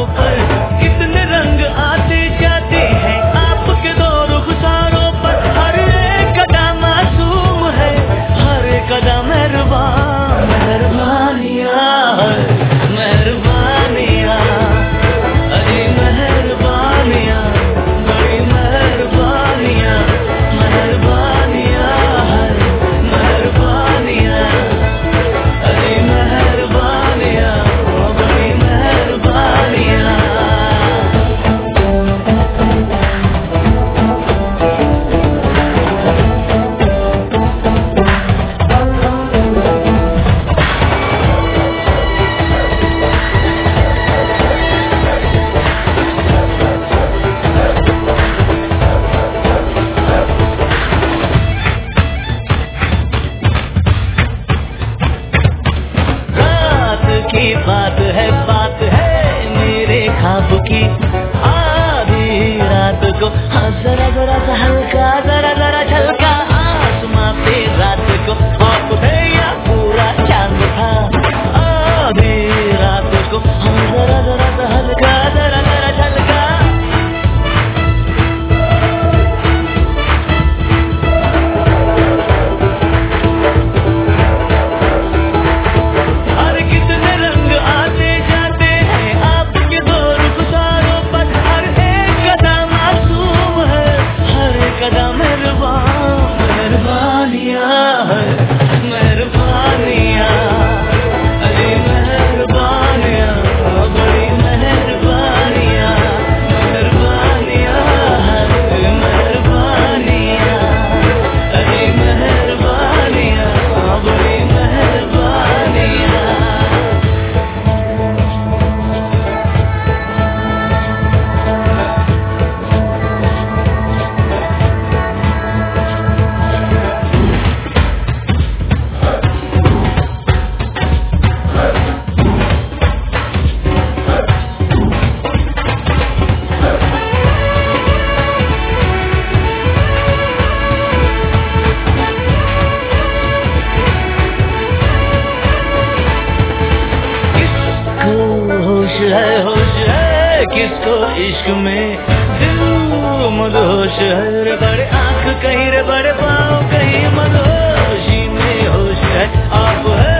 पर कितने रंग आते जाते हैं आपके दो रुखसारों पर। हर एक कदम मासूम है, हर एक कदम मेहरबान। मेहरबानियाँ मेहरबानियाँ अरे मेहरबानियाँ, बड़ी मेहरबानियाँ। मेहरबानियाँ मेहरबानियाँ अरे मेहरबानियाँ, बड़ी मेहरबानियाँ। की बात है मेरे ख्वाब की। आधी रात को हाँ जरा जरा सा हल्का, जरा जरा झलका आसमां पे रात को आप थे या पूरा चांद था। आधी रात को हाँ जरा जरा सा हल्का, जरा जरा झलका। होश है किसको इश्क में, दिल मदहोश है रे। बड़े आंख कहीं रे, बड़े पाँव कहीं, मदहोशी में होश है आप है।